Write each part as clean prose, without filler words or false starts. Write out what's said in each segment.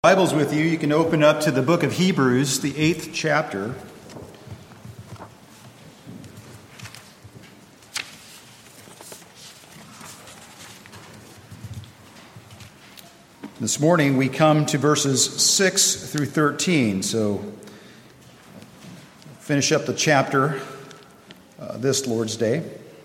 Bibles with you, you can open up to the book of Hebrews, the 8th chapter. This morning we come to verses 6 through 13, so finish up the chapter this Lord's Day.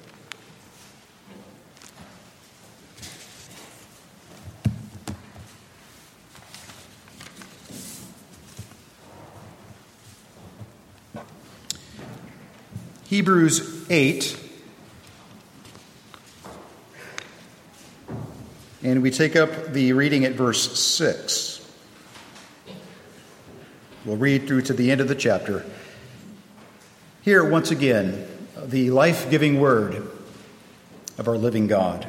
Hebrews 8, and we take up the reading at verse 6. We'll read through to the end of the chapter. Here, once again, the life-giving word of our living God.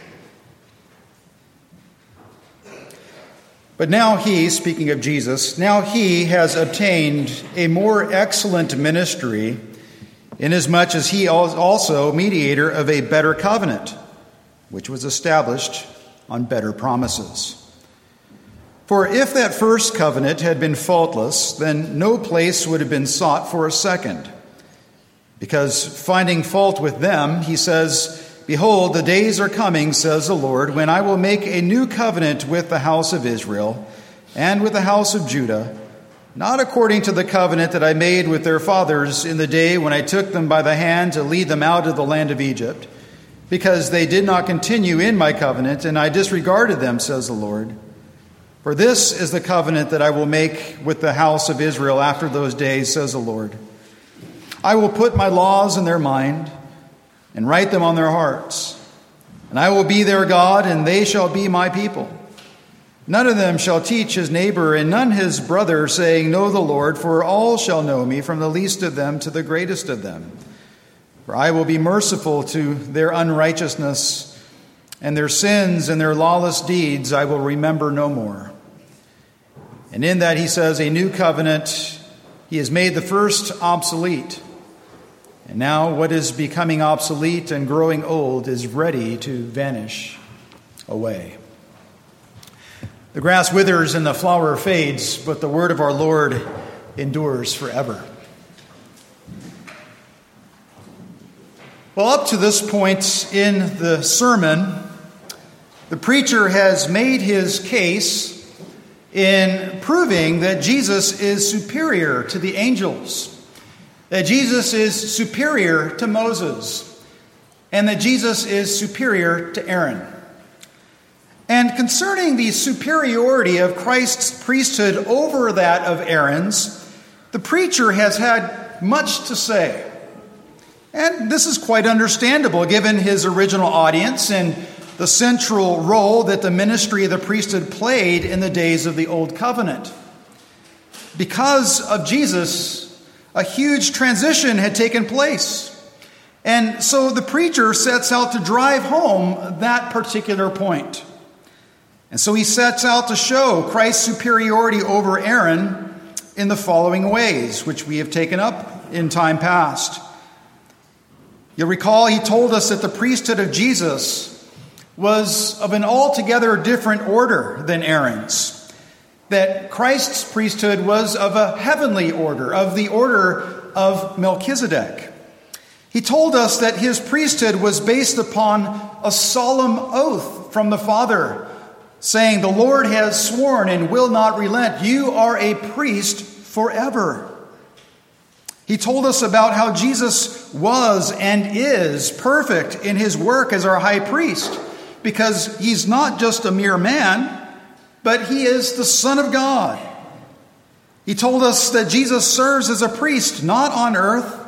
But now he, speaking of Jesus, now he has obtained a more excellent ministry, inasmuch as he is also mediator of a better covenant, which was established on better promises. For if that first covenant had been faultless, then no place would have been sought for a second. Because finding fault with them, he says, "Behold, the days are coming, says the Lord, when I will make a new covenant with the house of Israel and with the house of Judah, not according to the covenant that I made with their fathers in the day when I took them by the hand to lead them out of the land of Egypt, because they did not continue in my covenant, and I disregarded them, says the Lord. For this is the covenant that I will make with the house of Israel after those days, says the Lord. I will put my laws in their mind and write them on their hearts, and I will be their God, and they shall be my people. None of them shall teach his neighbor and none his brother, saying, Know the Lord, for all shall know me, from the least of them to the greatest of them. For I will be merciful to their unrighteousness, and their sins and their lawless deeds I will remember no more. And in that he says, a new covenant, he has made the first obsolete. And now what is becoming obsolete and growing old is ready to vanish away. The grass withers and the flower fades, but the word of our Lord endures forever. Well, up to this point in the sermon, the preacher has made his case in proving that Jesus is superior to the angels, that Jesus is superior to Moses, and that Jesus is superior to Aaron. And concerning the superiority of Christ's priesthood over that of Aaron's, the preacher has had much to say. And this is quite understandable given his original audience and the central role that the ministry of the priesthood played in the days of the Old Covenant. Because of Jesus, a huge transition had taken place. And so the preacher sets out to drive home that particular point. And so he sets out to show Christ's superiority over Aaron in the following ways, which we have taken up in time past. You'll recall he told us that the priesthood of Jesus was of an altogether different order than Aaron's. That Christ's priesthood was of a heavenly order, of the order of Melchizedek. He told us that his priesthood was based upon a solemn oath from the Father, saying, the Lord has sworn and will not relent. You are a priest forever. He told us about how Jesus was and is perfect in his work as our high priest, because he's not just a mere man, but he is the Son of God. He told us that Jesus serves as a priest, not on earth,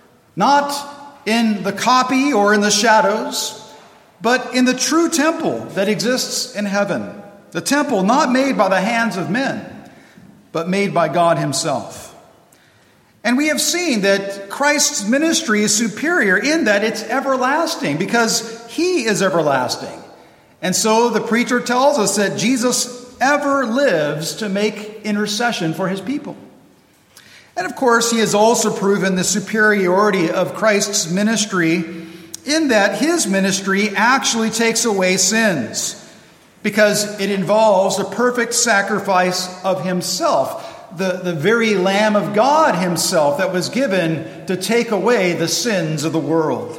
not in the copy or in the shadows, but in the true temple that exists in heaven. The temple not made by the hands of men, but made by God himself. And we have seen that Christ's ministry is superior in that it's everlasting, because he is everlasting. And so the preacher tells us that Jesus ever lives to make intercession for his people. And of course, he has also proven the superiority of Christ's ministry in that his ministry actually takes away sins, because it involves the perfect sacrifice of himself, the very Lamb of God himself that was given to take away the sins of the world.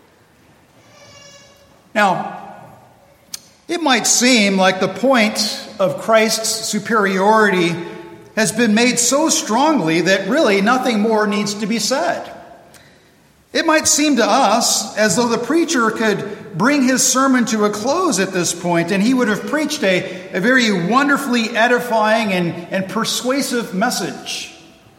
Now, it might seem like the point of Christ's superiority has been made so strongly that really nothing more needs to be said. It might seem to us as though the preacher could bring his sermon to a close at this point, and he would have preached a very wonderfully edifying and persuasive message.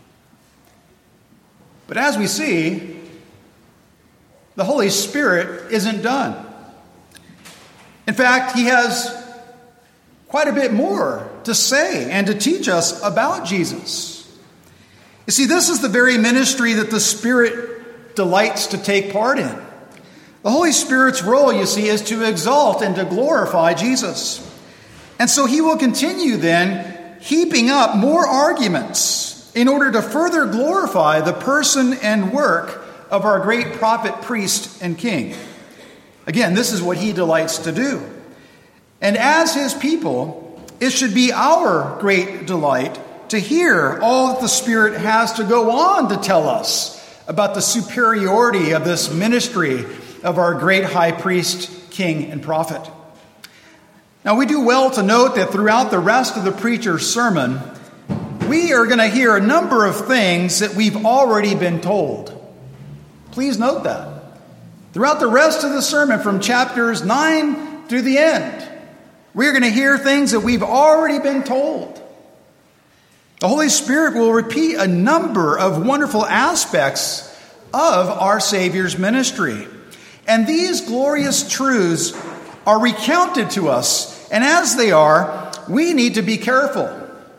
But as we see, the Holy Spirit isn't done. In fact, he has quite a bit more to say and to teach us about Jesus. You see, this is the very ministry that the Spirit delights to take part in. The Holy Spirit's role, you see, is to exalt and to glorify Jesus. And so he will continue then heaping up more arguments in order to further glorify the person and work of our great prophet, priest, and king. Again, this is what he delights to do. And as his people, it should be our great delight to hear all that the Spirit has to go on to tell us about the superiority of this ministry of our great high priest, king, and prophet. Now, we do well to note that throughout the rest of the preacher's sermon, we are going to hear a number of things that we've already been told. Please note that. Throughout the rest of the sermon, from chapters 9 through the end, we're going to hear things that we've already been told. The Holy Spirit will repeat a number of wonderful aspects of our Savior's ministry. And these glorious truths are recounted to us. And as they are, we need to be careful.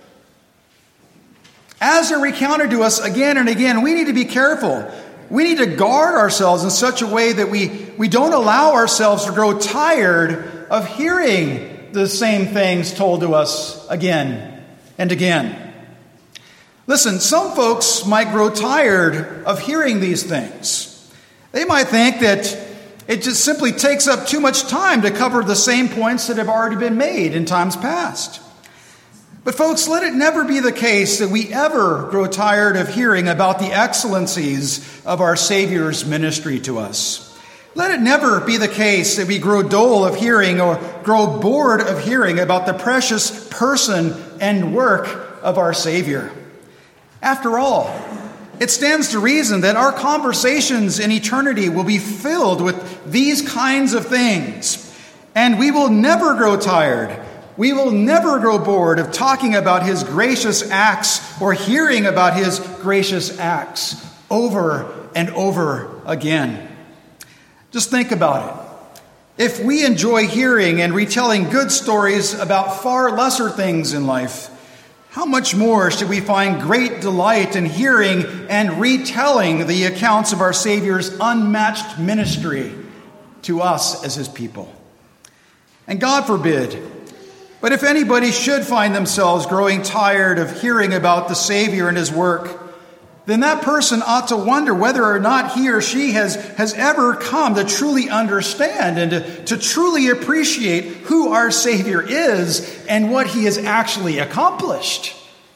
As they're recounted to us again and again, we need to be careful. We need to guard ourselves in such a way that we don't allow ourselves to grow tired of hearing the same things told to us again and again. Listen, some folks might grow tired of hearing these things. They might think that it just simply takes up too much time to cover the same points that have already been made in times past. But folks, let it never be the case that we ever grow tired of hearing about the excellencies of our Savior's ministry to us. Let it never be the case that we grow dull of hearing or grow bored of hearing about the precious person and work of our Savior. After all, it stands to reason that our conversations in eternity will be filled with these kinds of things, and we will never grow tired. We will never grow bored of talking about his gracious acts or hearing about his gracious acts over and over again. Just think about it. If we enjoy hearing and retelling good stories about far lesser things in life, how much more should we find great delight in hearing and retelling the accounts of our Savior's unmatched ministry to us as his people? And God forbid, but if anybody should find themselves growing tired of hearing about the Savior and his work, then that person ought to wonder whether or not he or she has ever come to truly understand and to truly appreciate who our Savior is and what he has actually accomplished.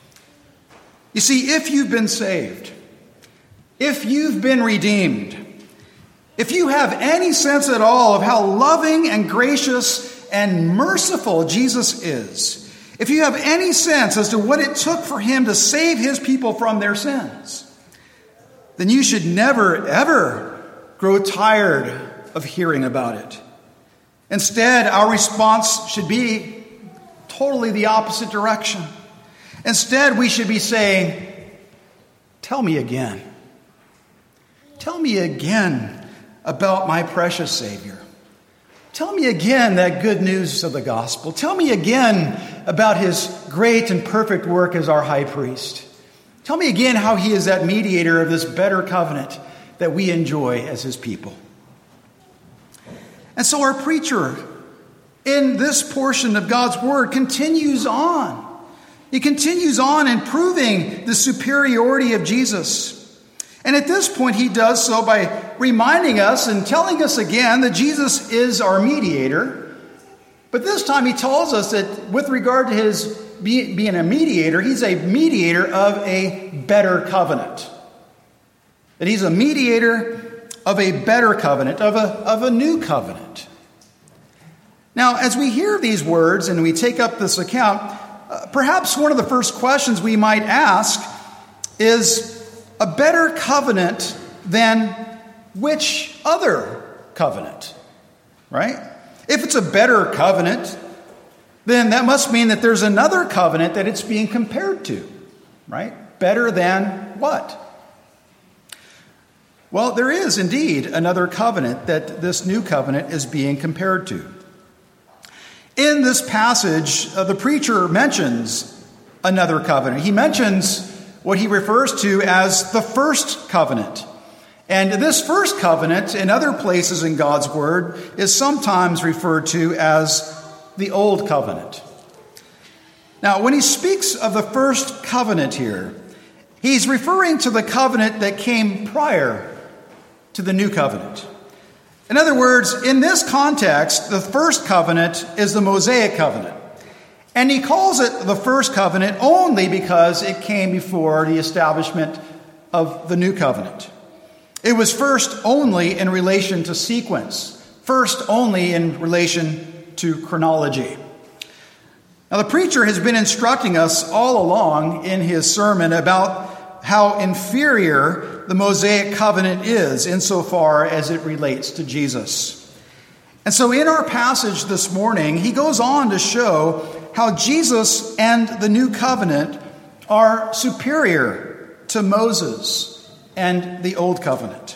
You see, if you've been saved, if you've been redeemed, if you have any sense at all of how loving and gracious and merciful Jesus is, if you have any sense as to what it took for him to save his people from their sins, then you should never, ever grow tired of hearing about it. Instead, our response should be totally the opposite direction. Instead, we should be saying, tell me again. Tell me again about my precious Savior. Tell me again that good news of the gospel. Tell me again about his great and perfect work as our high priest. Tell me again how he is that mediator of this better covenant that we enjoy as his people. And so our preacher in this portion of God's word continues on. He continues on in proving the superiority of Jesus. And at this point, he does so by reminding us and telling us again that Jesus is our mediator. But this time he tells us that with regard to his being a mediator, he's a mediator of a better covenant. That he's a mediator of a better covenant, of a new covenant. Now, as we hear these words and we take up this account, perhaps one of the first questions we might ask is, a better covenant than which other covenant? Right? If it's a better covenant, then that must mean that there's another covenant that it's being compared to. Right? Better than what? Well, there is indeed another covenant that this new covenant is being compared to. In this passage, the preacher mentions another covenant. He mentions what he refers to as the first covenant. And this first covenant, in other places in God's word, is sometimes referred to as the old covenant. Now, when he speaks of the first covenant here, he's referring to the covenant that came prior to the new covenant. In other words, in this context, the first covenant is the Mosaic covenant. And he calls it the first covenant only because it came before the establishment of the new covenant. It was first only in relation to sequence, first only in relation to chronology. Now, the preacher has been instructing us all along in his sermon about how inferior the Mosaic covenant is insofar as it relates to Jesus. And so in our passage this morning, he goes on to show how Jesus and the new covenant are superior to Moses and the old covenant.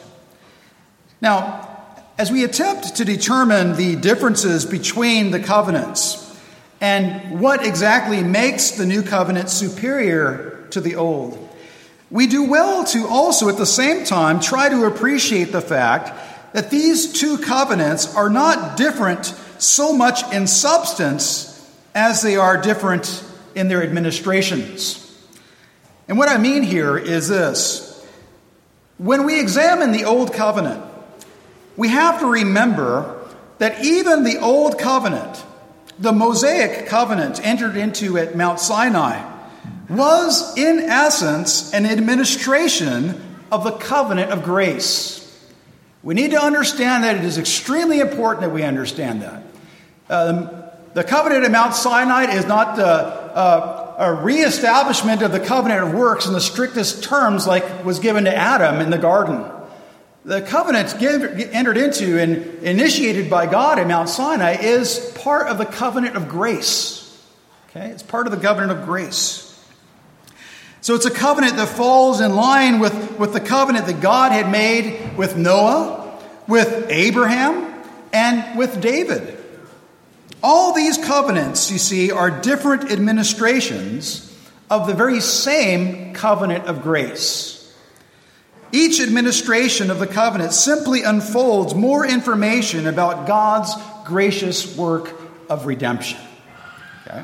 Now, as we attempt to determine the differences between the covenants and what exactly makes the new covenant superior to the old, we do well to also at the same time try to appreciate the fact that these two covenants are not different so much in substance as they are different in their administrations. And what I mean here is this. When we examine the old covenant, we have to remember that even the old covenant, the Mosaic covenant entered into at Mount Sinai, was in essence an administration of the covenant of grace. We need to understand that. It is extremely important that we understand that. The covenant at Mount Sinai is not a reestablishment of the covenant of works in the strictest terms like was given to Adam in the garden. The covenant entered into and initiated by God at Mount Sinai is part of the covenant of grace. Okay? It's part of the covenant of grace. So it's a covenant that falls in line with the covenant that God had made with Noah, with Abraham, and with David. All these covenants, you see, are different administrations of the very same covenant of grace. Each administration of the covenant simply unfolds more information about God's gracious work of redemption. Okay?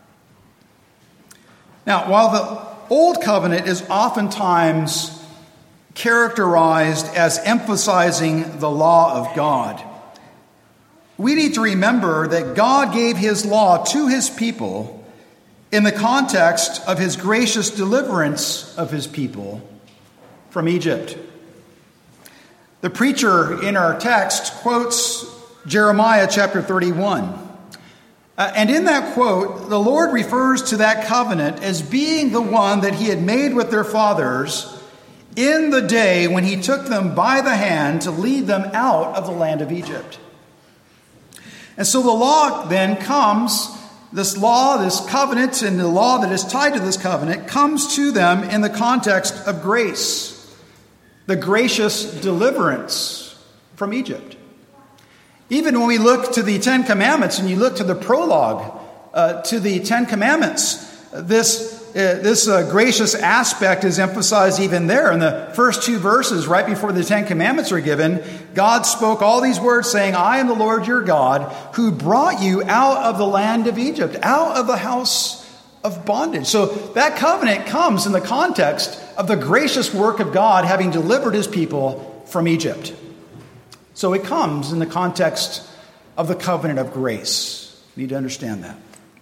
Now, while the Old Covenant is oftentimes characterized as emphasizing the law of God, we need to remember that God gave his law to his people in the context of his gracious deliverance of his people from Egypt. The preacher in our text quotes Jeremiah chapter 31. And in that quote, the Lord refers to that covenant as being the one that he had made with their fathers in the day when he took them by the hand to lead them out of the land of Egypt. And so the law then comes, this law, this covenant, and the law that is tied to this covenant comes to them in the context of grace, the gracious deliverance from Egypt. Even when we look to the Ten Commandments and you look to the prologue to the Ten Commandments, this gracious aspect is emphasized even there. In the first two verses, right before the Ten Commandments are given, God spoke all these words saying, I am the Lord your God who brought you out of the land of Egypt, out of the house of bondage. So that covenant comes in the context of the gracious work of God having delivered his people from Egypt. So it comes in the context of the covenant of grace. You need to understand that.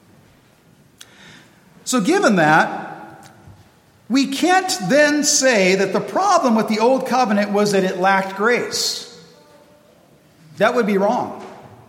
So given that, we can't then say that the problem with the old covenant was that it lacked grace. That would be wrong.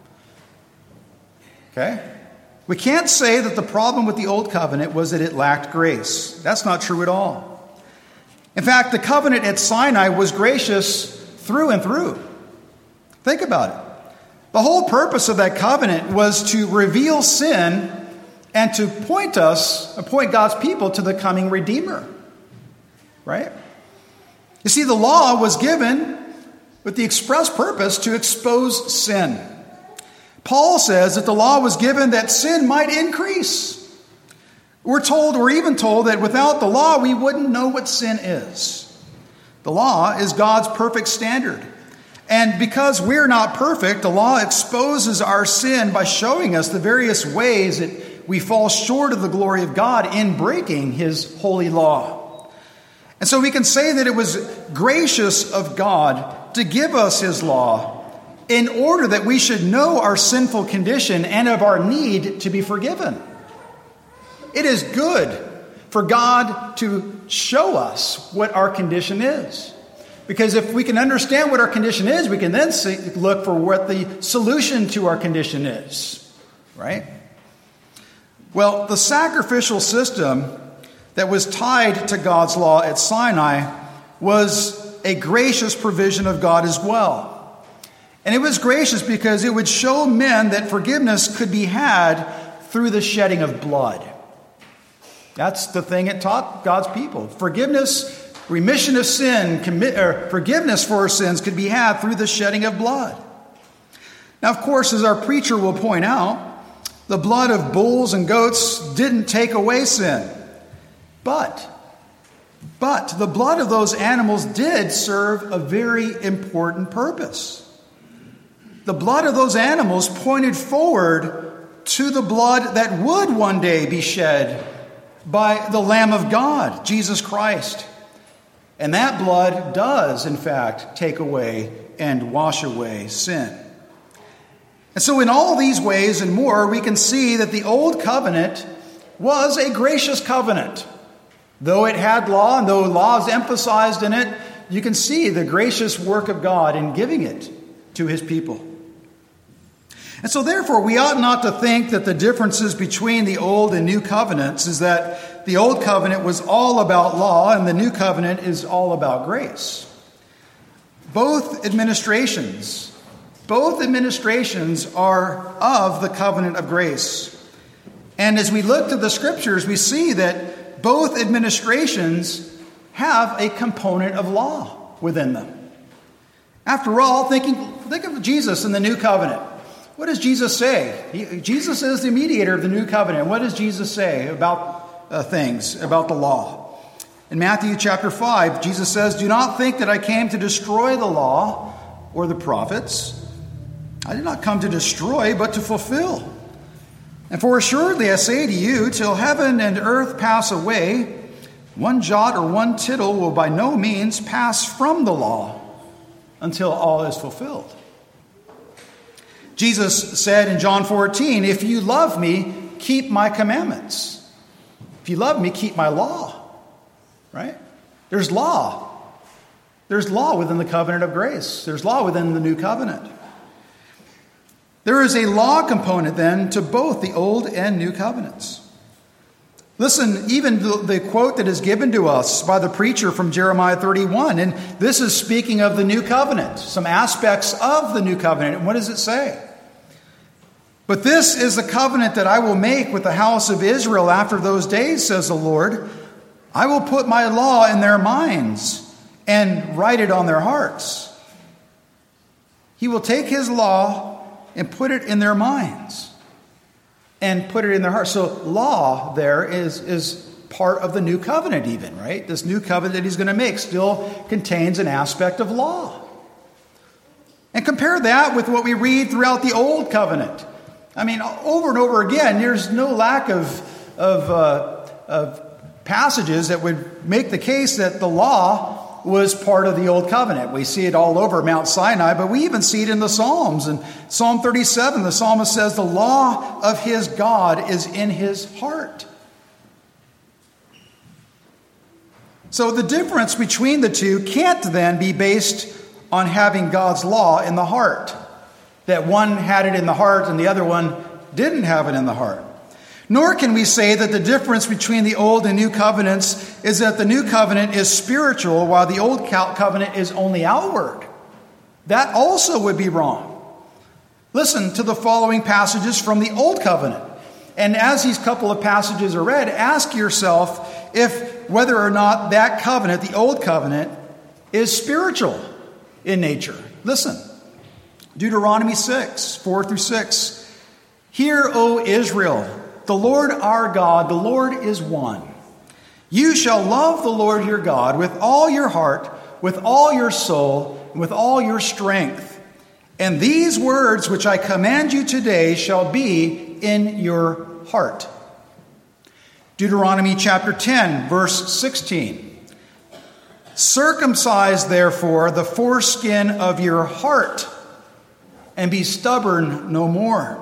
Okay? We can't say that the problem with the old covenant was that it lacked grace. That's not true at all. In fact, the covenant at Sinai was gracious through and through. Think about it. The whole purpose of that covenant was to reveal sin and to point God's people to the coming Redeemer. Right? You see, the law was given with the express purpose to expose sin. Paul says that the law was given that sin might increase. We're even told that without the law, we wouldn't know what sin is. The law is God's perfect standard. And because we're not perfect, the law exposes our sin by showing us the various ways that we fall short of the glory of God in breaking his holy law. And so we can say that it was gracious of God to give us his law in order that we should know our sinful condition and of our need to be forgiven. It is good for God to show us what our condition is. Because if we can understand what our condition is, we can then look for what the solution to our condition is. Right? Well, the sacrificial system that was tied to God's law at Sinai was a gracious provision of God as well. And it was gracious because it would show men that forgiveness could be had through the shedding of blood. That's the thing it taught God's people. Forgiveness, remission of sin, forgiveness for our sins could be had through the shedding of blood. Now, of course, as our preacher will point out, the blood of bulls and goats didn't take away sin. But the blood of those animals did serve a very important purpose. The blood of those animals pointed forward to the blood that would one day be shed by the Lamb of God, Jesus Christ. And that blood does, in fact, take away and wash away sin. And so in all these ways and more, we can see that the old covenant was a gracious covenant. Though it had law and though law is emphasized in it, you can see the gracious work of God in giving it to his people. And so therefore, we ought not to think that the differences between the old and new covenants is that the old covenant was all about law and the new covenant is all about grace. Both administrations are of the covenant of grace. And as we look to the scriptures, we see that both administrations have a component of law within them. After all, think of Jesus in the new covenant. What does Jesus say? Jesus is the mediator of the new covenant. What does Jesus say about things, about the law? In Matthew chapter 5, Jesus says, "Do not think that I came to destroy the law or the prophets. I did not come to destroy, but to fulfill. And for assuredly I say to you, till heaven and earth pass away, one jot or one tittle will by no means pass from the law until all is fulfilled." Jesus said in John 14, "If you love me, keep my commandments." If you love me, keep my law. Right? There's law. There's law within the covenant of grace. There's law within the new covenant. There is a law component then to both the old and new covenants. Listen, even the quote that is given to us by the preacher from Jeremiah 31, and this is speaking of the new covenant, some aspects of the new covenant. And what does it say? "But this is the covenant that I will make with the house of Israel after those days, says the Lord. I will put my law in their minds and write it on their hearts." He will take his law and put it in their minds and put it in their hearts. So law there is part of the new covenant even, right? This new covenant that he's going to make still contains an aspect of law. And compare that with what we read throughout the old covenant. I mean, over and over again, there's no lack of passages that would make the case that the law was part of the Old Covenant. We see it all over Mount Sinai, but we even see it in the Psalms. In Psalm 37, the psalmist says, the law of his God is in his heart. So the difference between the two can't then be based on having God's law in the heart. That one had it in the heart and the other one didn't have it in the heart. Nor can we say that the difference between the Old and New Covenants is that the New Covenant is spiritual while the Old Covenant is only outward. That also would be wrong. Listen to the following passages from the Old Covenant. And as these couple of passages are read, ask yourself whether or not that covenant, the Old Covenant, is spiritual in nature. Listen. Deuteronomy 6, 4 through 6. Hear, O Israel, the Lord our God, the Lord is one. You shall love the Lord your God with all your heart, with all your soul, and with all your strength. And these words which I command you today shall be in your heart. Deuteronomy chapter 10, verse 16. Circumcise, therefore, the foreskin of your heart, and be stubborn no more.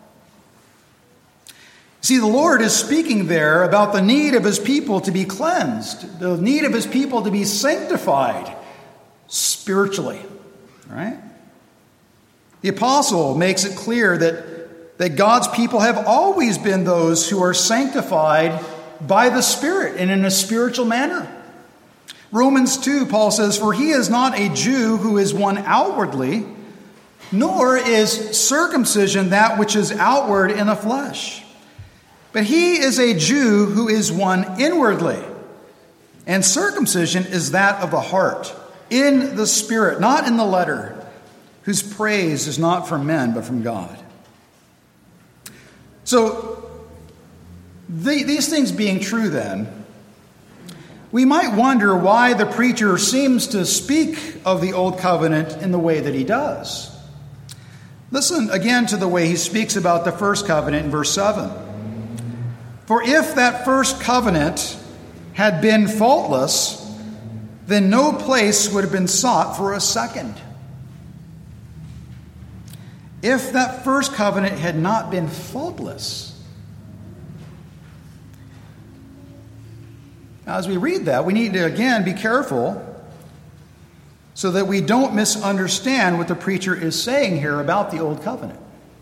See, the Lord is speaking there about the need of his people to be cleansed, the need of his people to be sanctified spiritually. Right? The apostle makes it clear that God's people have always been those who are sanctified by the Spirit and in a spiritual manner. Romans 2, Paul says, for he is not a Jew who is one outwardly, nor is circumcision that which is outward in the flesh. But he is a Jew who is one inwardly. And circumcision is that of the heart, in the spirit, not in the letter, whose praise is not from men, but from God. So, these things being true then, we might wonder why the preacher seems to speak of the Old Covenant in the way that he does. Listen again to the way he speaks about the first covenant in verse 7. For if that first covenant had been faultless, then no place would have been sought for a second. If that first covenant had not been faultless. Now, as we read that, we need to again be careful so that we don't misunderstand what the preacher is saying here about the Old Covenant.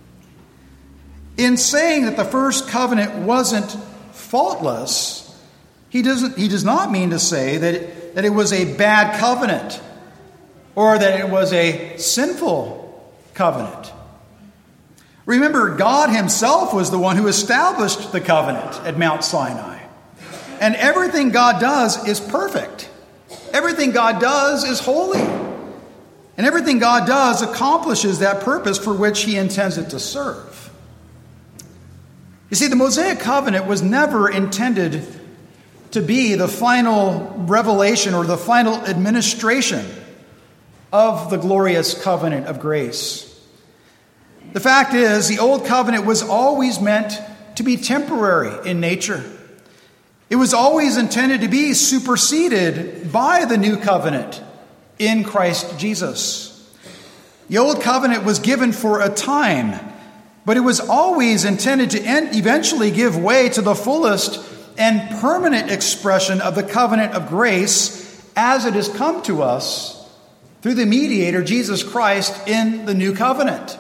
In saying that the first covenant wasn't faultless, he does not mean to say that it was a bad covenant or that it was a sinful covenant. Remember, God himself was the one who established the covenant at Mount Sinai. And everything God does is perfect. Everything God does is holy. And everything God does accomplishes that purpose for which he intends it to serve. You see, the Mosaic covenant was never intended to be the final revelation or the final administration of the glorious covenant of grace. The fact is, the Old Covenant was always meant to be temporary in nature. It was always intended to be superseded by the New Covenant in Christ Jesus. The Old Covenant was given for a time, but it was always intended to eventually give way to the fullest and permanent expression of the covenant of grace as it has come to us through the mediator, Jesus Christ, in the New Covenant.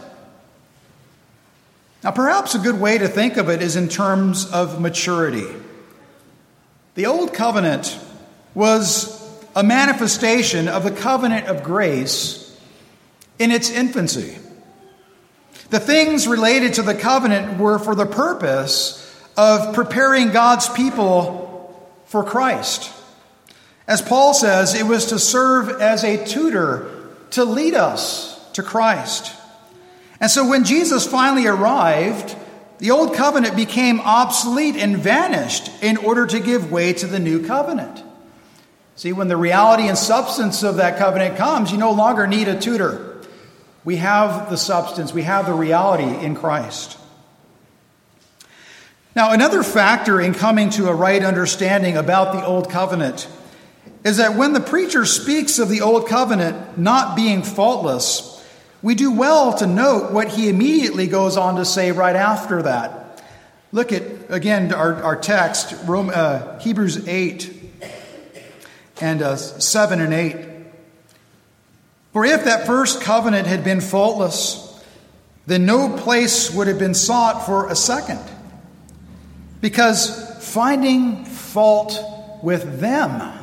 Now, perhaps a good way to think of it is in terms of maturity. The Old Covenant was a manifestation of the covenant of grace in its infancy. The things related to the covenant were for the purpose of preparing God's people for Christ. As Paul says, it was to serve as a tutor to lead us to Christ. And so when Jesus finally arrived, the Old Covenant became obsolete and vanished in order to give way to the New Covenant. See, when the reality and substance of that covenant comes, you no longer need a tutor. We have the substance, we have the reality in Christ. Now, another factor in coming to a right understanding about the Old Covenant is that when the preacher speaks of the old covenant not being faultless, we do well to note what he immediately goes on to say right after that. Look at, again, our text, Hebrews 8 and 7 and 8. For if that first covenant had been faultless, then no place would have been sought for a second. Because finding fault with them,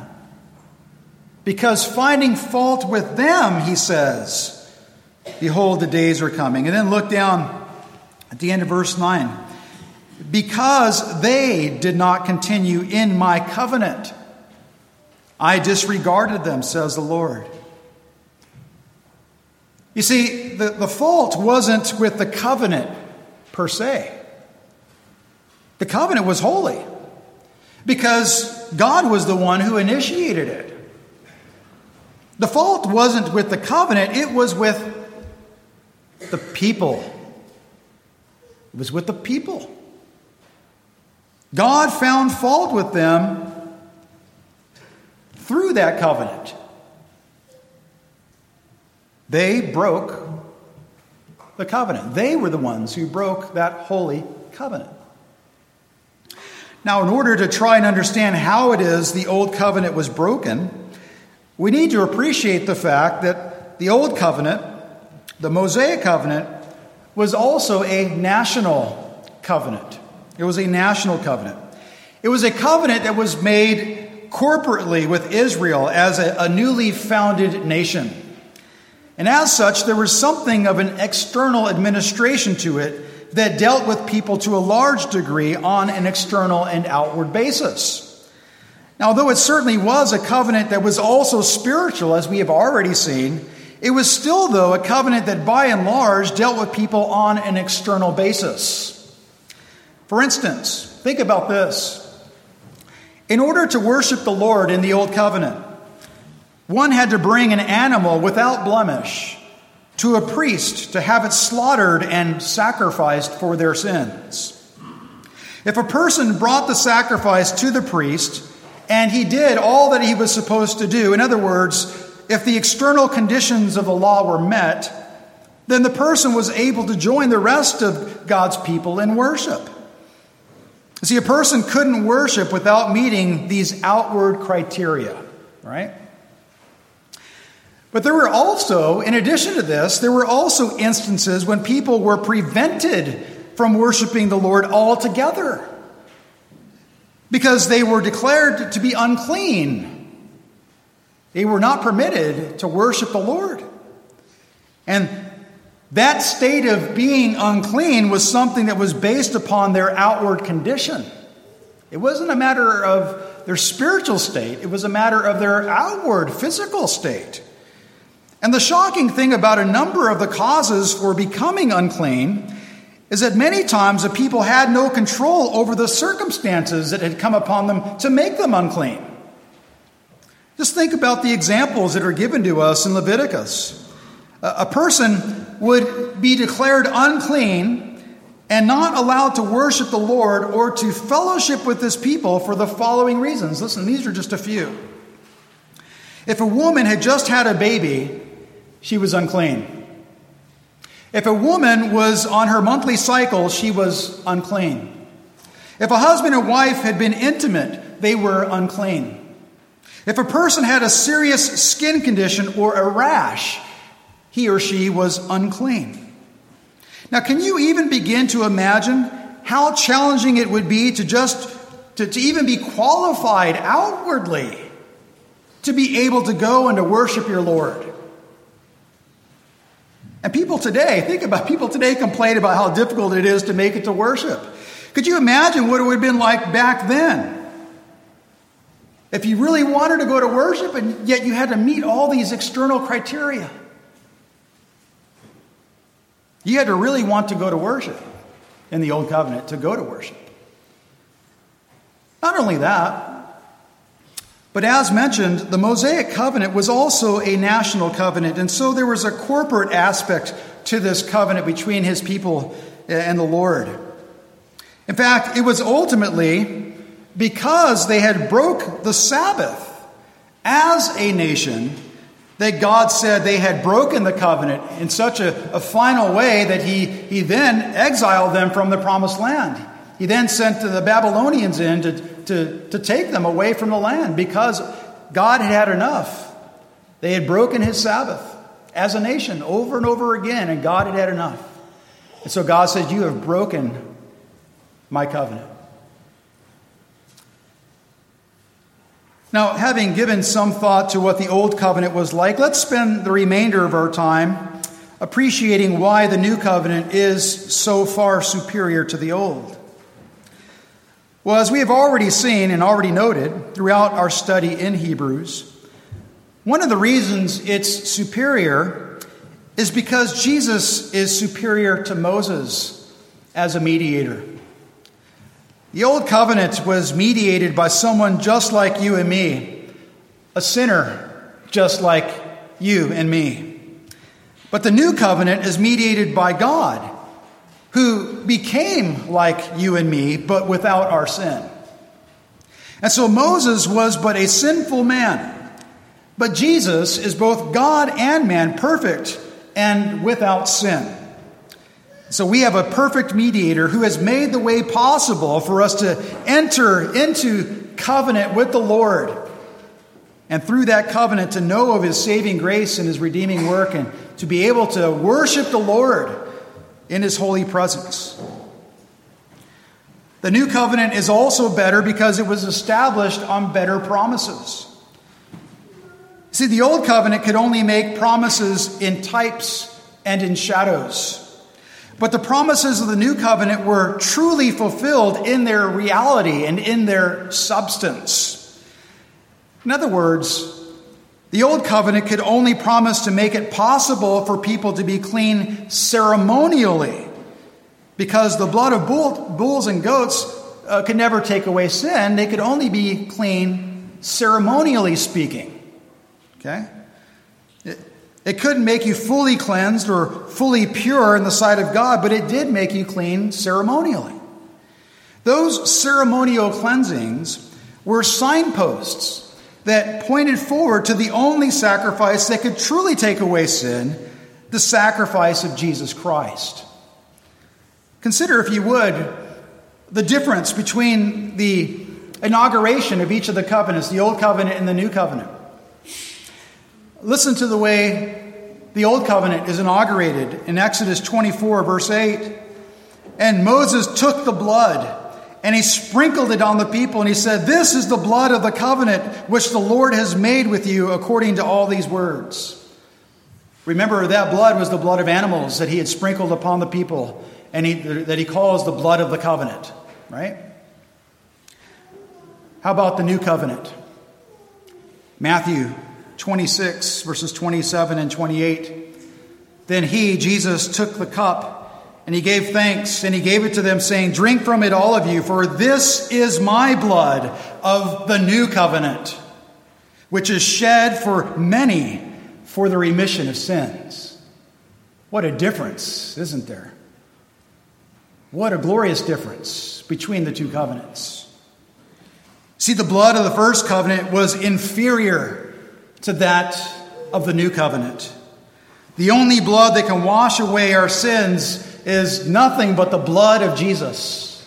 he says, behold, the days are coming. And then look down at the end of verse 9. Because they did not continue in my covenant, I disregarded them, says the Lord. You see, the fault wasn't with the covenant per se. The covenant was holy because God was the one who initiated it. The fault wasn't with the covenant, it was with the people. It was with the people. God found fault with them through that covenant. They broke the covenant. They were the ones who broke that holy covenant. Now, in order to try and understand how it is the old covenant was broken, we need to appreciate the fact that the old covenant, the Mosaic covenant, was also a national covenant. It was a national covenant. It was a covenant that was made corporately with Israel as a newly founded nation. And as such, there was something of an external administration to it that dealt with people to a large degree on an external and outward basis. Now, though it certainly was a covenant that was also spiritual, as we have already seen, it was still, though, a covenant that by and large dealt with people on an external basis. For instance, think about this. In order to worship the Lord in the Old Covenant, one had to bring an animal without blemish to a priest to have it slaughtered and sacrificed for their sins. If a person brought the sacrifice to the priest and he did all that he was supposed to do, in other words, if the external conditions of the law were met, then the person was able to join the rest of God's people in worship. See, a person couldn't worship without meeting these outward criteria, right? But there were also, in addition to this, there were also instances when people were prevented from worshiping the Lord altogether because they were declared to be unclean. They were not permitted to worship the Lord. And that state of being unclean was something that was based upon their outward condition. It wasn't a matter of their spiritual state. It was a matter of their outward physical state. And the shocking thing about a number of the causes for becoming unclean is that many times the people had no control over the circumstances that had come upon them to make them unclean. Just think about the examples that are given to us in Leviticus. A person would be declared unclean and not allowed to worship the Lord or to fellowship with his people for the following reasons. Listen, these are just a few. If a woman had just had a baby, she was unclean. If a woman was on her monthly cycle, she was unclean. If a husband and wife had been intimate, they were unclean. If a person had a serious skin condition or a rash, he or she was unclean. Now, can you even begin to imagine how challenging it would be to even be qualified outwardly to be able to go and to worship your Lord? And people today complain about how difficult it is to make it to worship. Could you imagine what it would have been like back then? If you really wanted to go to worship and yet you had to meet all these external criteria. You had to really want to go to worship in the Old Covenant to go to worship. Not only that, but as mentioned, the Mosaic covenant was also a national covenant, and so there was a corporate aspect to this covenant between his people and the Lord. In fact, it was ultimately because they had broke the Sabbath as a nation that God said they had broken the covenant in such a final way that he then exiled them from the promised land. He then sent the Babylonians in to take them away from the land because God had had enough. They had broken his Sabbath as a nation over and over again, and God had had enough. And so God said, you have broken my covenant. Now, having given some thought to what the old covenant was like, let's spend the remainder of our time appreciating why the new covenant is so far superior to the old. Well, as we have already seen and already noted throughout our study in Hebrews, one of the reasons it's superior is because Jesus is superior to Moses as a mediator. The old covenant was mediated by someone just like you and me, a sinner just like you and me. But the new covenant is mediated by God, who became like you and me, but without our sin. And so Moses was but a sinful man, but Jesus is both God and man, perfect and without sin. So we have a perfect mediator who has made the way possible for us to enter into covenant with the Lord. And through that covenant to know of his saving grace and his redeeming work and to be able to worship the Lord in his holy presence. The new covenant is also better because it was established on better promises. See, the old covenant could only make promises in types and in shadows. But the promises of the new covenant were truly fulfilled in their reality and in their substance. In other words, the old covenant could only promise to make it possible for people to be clean ceremonially, because the blood of bulls and goats could never take away sin. They could only be clean ceremonially speaking. Okay? It couldn't make you fully cleansed or fully pure in the sight of God, but it did make you clean ceremonially. Those ceremonial cleansings were signposts that pointed forward to the only sacrifice that could truly take away sin, the sacrifice of Jesus Christ. Consider, if you would, the difference between the inauguration of each of the covenants, the Old Covenant and the New Covenant. Listen to the way the Old Covenant is inaugurated in Exodus 24, verse 8. And Moses took the blood and he sprinkled it on the people, and he said, "This is the blood of the covenant which the Lord has made with you according to all these words." Remember, that blood was the blood of animals that he had sprinkled upon the people, and that he calls the blood of the covenant, right? How about the new covenant? Matthew 26, verses 27 and 28. Then he, Jesus, took the cup, and he gave thanks, and he gave it to them, saying, "Drink from it, all of you, for this is my blood of the new covenant, which is shed for many for the remission of sins." What a difference, isn't there? What a glorious difference between the two covenants. See, the blood of the first covenant was inferior to that of the new covenant. The only blood that can wash away our sins is nothing but the blood of Jesus.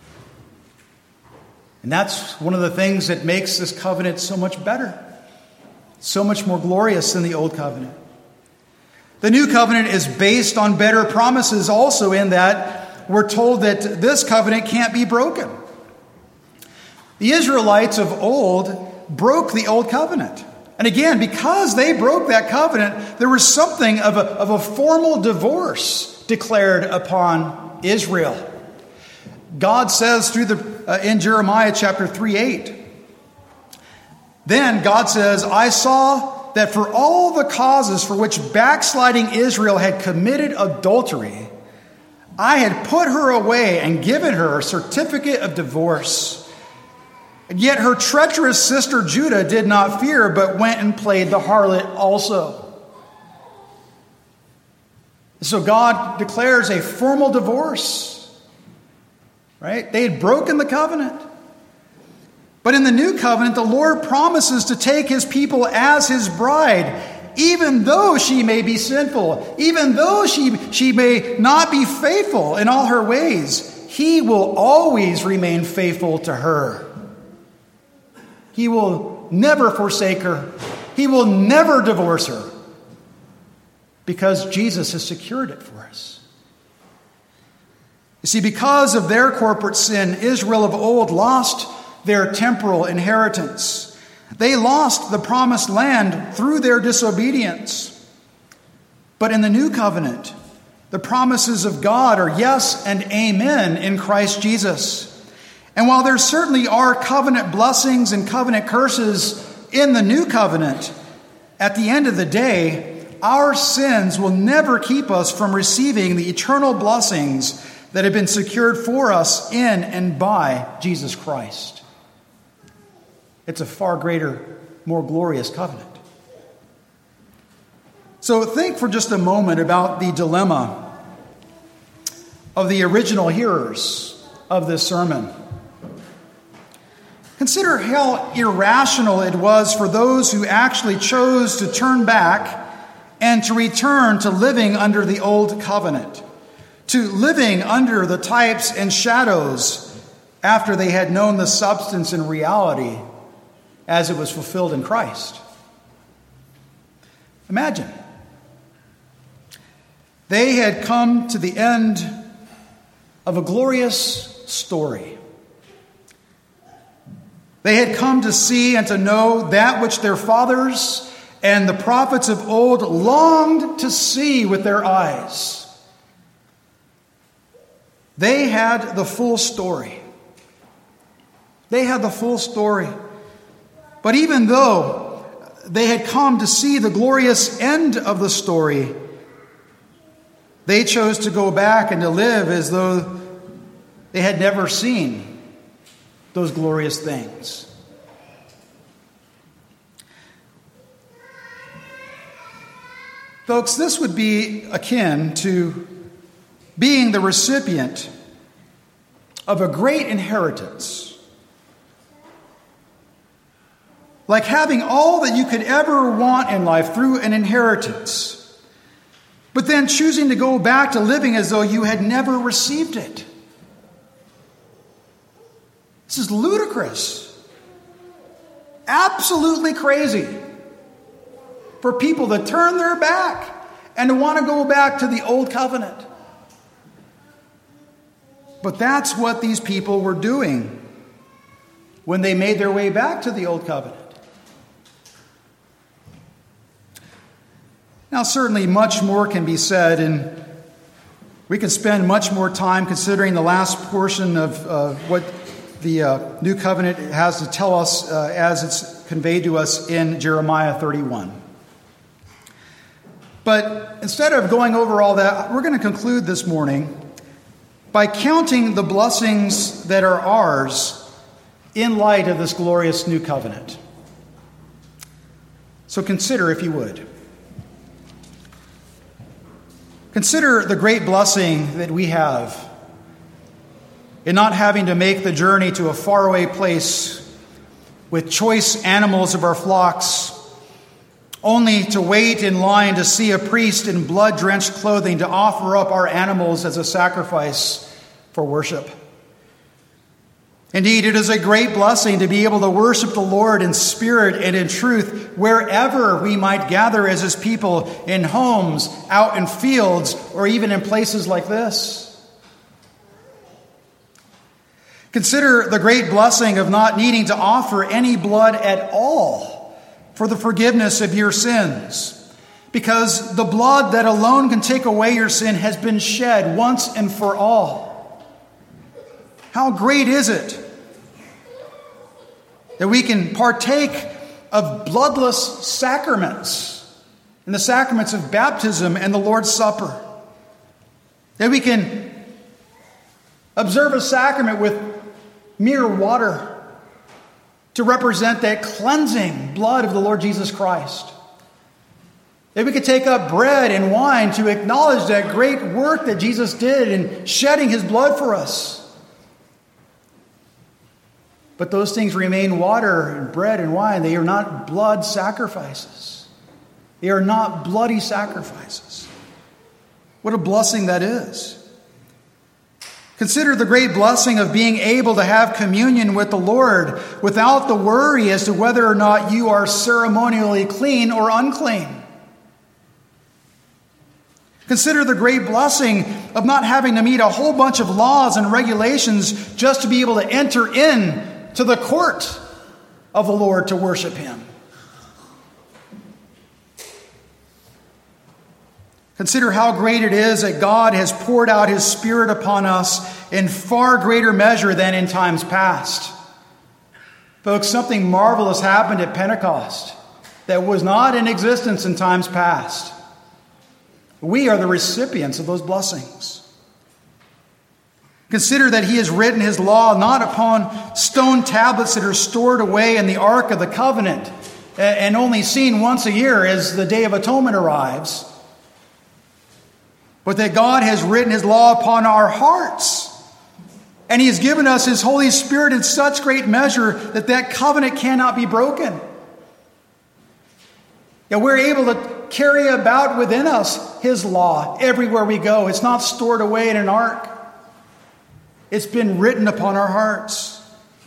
And that's one of the things that makes this covenant so much better, so much more glorious than the old covenant. The new covenant is based on better promises also, in that we're told that this covenant can't be broken. The Israelites of old broke the old covenant. And again, because they broke that covenant, there was something of a formal divorce declared upon Israel. God says in Jeremiah chapter 3:8, then God says, "I saw that for all the causes for which backsliding Israel had committed adultery, I had put her away and given her a certificate of divorce. And yet her treacherous sister Judah did not fear, but went and played the harlot also." So God declares a formal divorce, right? They had broken the covenant. But in the new covenant, the Lord promises to take his people as his bride, even though she may be sinful, even though she may not be faithful in all her ways. He will always remain faithful to her. He will never forsake her. He will never divorce her, because Jesus has secured it for us. You see, because of their corporate sin, Israel of old lost their temporal inheritance. They lost the promised land through their disobedience. But in the new covenant, the promises of God are yes and amen in Christ Jesus. And while there certainly are covenant blessings and covenant curses in the new covenant, at the end of the day, our sins will never keep us from receiving the eternal blessings that have been secured for us in and by Jesus Christ. It's a far greater, more glorious covenant. So think for just a moment about the dilemma of the original hearers of this sermon. Consider how irrational it was for those who actually chose to turn back and to return to living under the old covenant, to living under the types and shadows after they had known the substance and reality as it was fulfilled in Christ. Imagine. They had come to the end of a glorious story. They had come to see and to know that which their fathers and the prophets of old longed to see with their eyes. They had the full story. They had the full story. But even though they had come to see the glorious end of the story, they chose to go back and to live as though they had never seen those glorious things. Folks, this would be akin to being the recipient of a great inheritance. Like having all that you could ever want in life through an inheritance, but then choosing to go back to living as though you had never received it. This is ludicrous. Absolutely crazy for people to turn their back and to want to go back to the old covenant. But that's what these people were doing when they made their way back to the old covenant. Now, certainly much more can be said, and we can spend much more time considering the last portion of what the New Covenant has to tell us as it's conveyed to us in Jeremiah 31. But instead of going over all that, we're going to conclude this morning by counting the blessings that are ours in light of this glorious New Covenant. So consider, if you would. Consider the great blessing that we have in not having to make the journey to a faraway place with choice animals of our flocks, only to wait in line to see a priest in blood-drenched clothing to offer up our animals as a sacrifice for worship. Indeed, it is a great blessing to be able to worship the Lord in spirit and in truth wherever we might gather as His people, in homes, out in fields, or even in places like this. Consider the great blessing of not needing to offer any blood at all for the forgiveness of your sins, because the blood that alone can take away your sin has been shed once and for all. How great is it that we can partake of bloodless sacraments, in the sacraments of baptism and the Lord's Supper. That we can observe a sacrament with mere water to represent that cleansing blood of the Lord Jesus Christ. That we could take up bread and wine to acknowledge that great work that Jesus did in shedding His blood for us. But those things remain water and bread and wine. They are not blood sacrifices. They are not bloody sacrifices. What a blessing that is. Consider the great blessing of being able to have communion with the Lord without the worry as to whether or not you are ceremonially clean or unclean. Consider the great blessing of not having to meet a whole bunch of laws and regulations just to be able to enter in to the court of the Lord to worship Him. Consider how great it is that God has poured out His Spirit upon us in far greater measure than in times past. Folks, something marvelous happened at Pentecost that was not in existence in times past. We are the recipients of those blessings. Consider that He has written His law not upon stone tablets that are stored away in the Ark of the Covenant and only seen once a year as the Day of Atonement arrives, but that God has written His law upon our hearts. And He has given us His Holy Spirit in such great measure that that covenant cannot be broken. And we're able to carry about within us His law everywhere we go. It's not stored away in an ark. It's been written upon our hearts.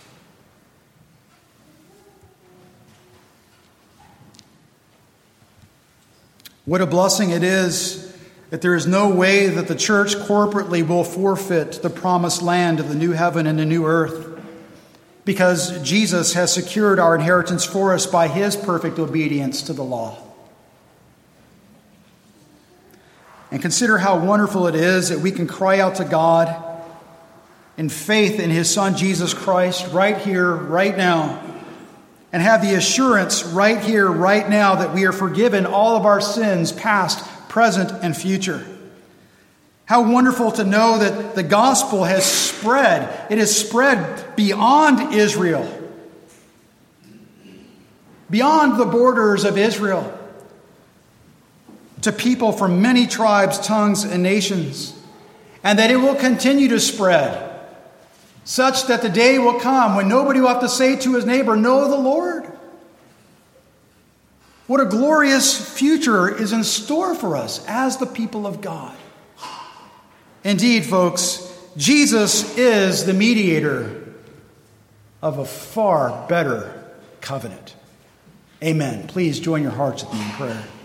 What a blessing it is that there is no way that the church corporately will forfeit the promised land of the new heaven and the new earth, because Jesus has secured our inheritance for us by His perfect obedience to the law. And consider how wonderful it is that we can cry out to God in faith in His Son Jesus Christ right here, right now, and have the assurance right here, right now, that we are forgiven all of our sins, past, present, and future. How wonderful to know that the gospel has spread. It has spread beyond Israel, beyond the borders of Israel, to people from many tribes, tongues, and nations, and that it will continue to spread, such that the day will come when nobody will have to say to his neighbor, "Know the Lord." What a glorious future is in store for us as the people of God. Indeed, folks, Jesus is the mediator of a far better covenant. Amen. Please join your hearts with me in prayer.